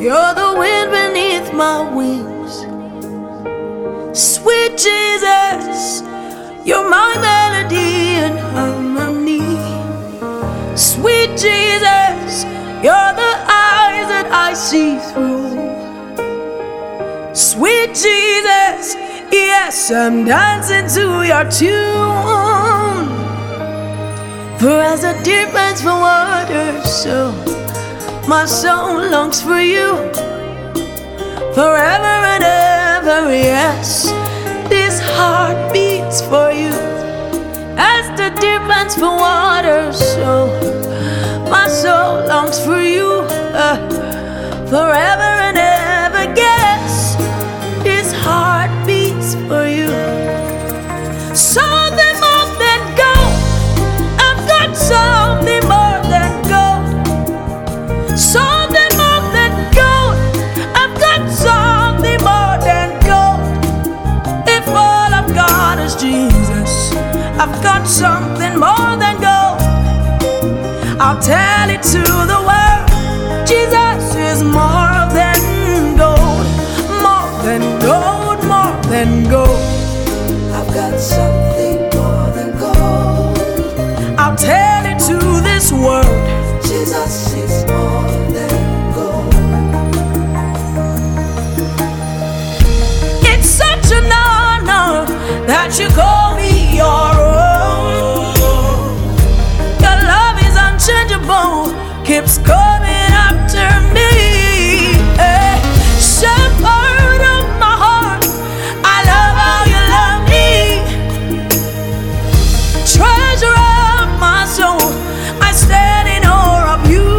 You're the wind beneath my wings. Sweet Jesus, you're my melody and harmony. Sweet Jesus, you're the eyes that I see through. Sweet Jesus, yes, I'm dancing to your tune. For as the deer pants for water, so my soul longs for you. Forever and ever, yes, this heart beats for you. As the deer pants for water, so my soul longs for you. Forever and ever, yes, this heart beats for you. Something more than gold, I've got something more than gold. Something more than gold, I've got something more than gold. If all I've got is Jesus, I've got something more than gold. I'll tell it to the world, Jesus is more than gold. More than gold, more than gold. I've got something more than gold. I'll tell it to this world, Jesus is more than gold. It's such an honor that you call me your own. Your love is unchangeable, keeps coming after me. Shepherd of my heart, I love how you love me. Treasure of my soul, I stand in awe of you.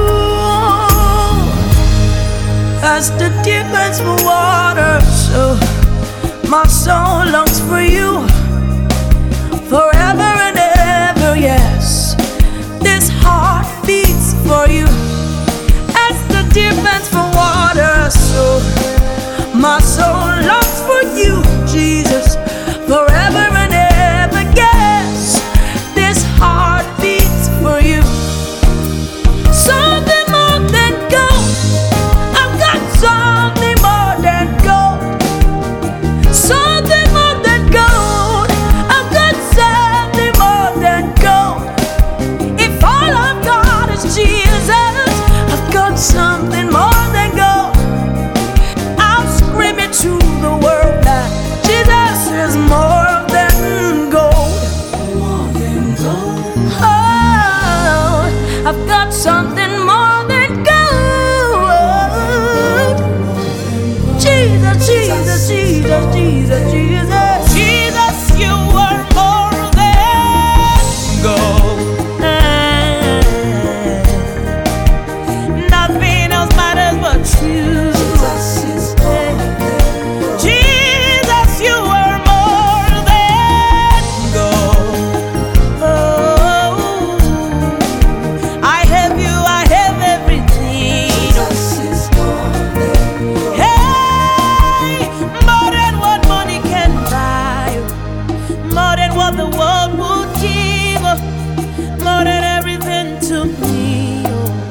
As the deer pants for water, so my soul longs for you. Forever and ever, yes, this heart beats for you. As the deer pants for water, so my soul longs for you, Jesus. Forever and ever, yes, this heart beats for you. Something more than gold, I've got something more than gold. Something more than gold, I've got something more than gold. If all I've got is Jesus, I've got something more than gold. I'll scream it to the world that Jesus is more than gold. More than gold. Oh, I've got something more than gold. Jesus, Jesus, Jesus, Jesus, Jesus. Jesus, you are more than gold. Nothing else matters but you. Jesus is more than gold. Jesus, you are more than gold. Oh, I have you, I have everything. Jesus is more than gold. Hey, more than what money can buy, more than what the world would give, more than everything to me.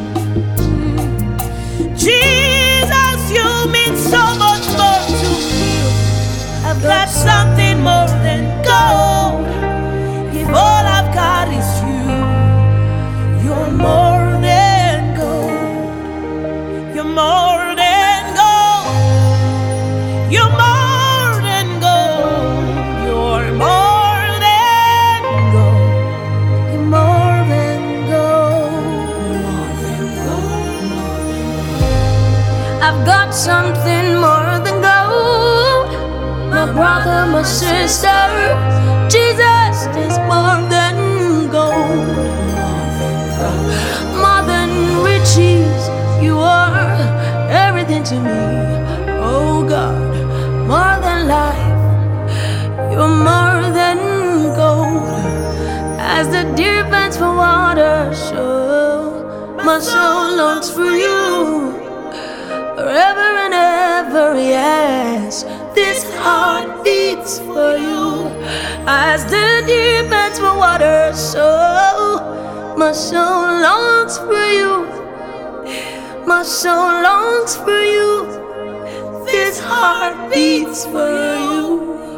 Jesus, you mean so much more to me. I've got something more than gold. If all I've got is you, you're more than gold. You're more than gold. You're more than gold. You're more than gold. You're more than gold. More than gold. I've got something more than gold. My brother, my sister, Jesus is more than gold. More than riches, you are everything to me. Oh God, more than life, you're more than gold. As the deer pants for water, so my soul longs for you. Forever and ever, yes, this heart beats for you. As the deer pants for water, so my soul longs for you. My heart so longs for you. This heart beats for you.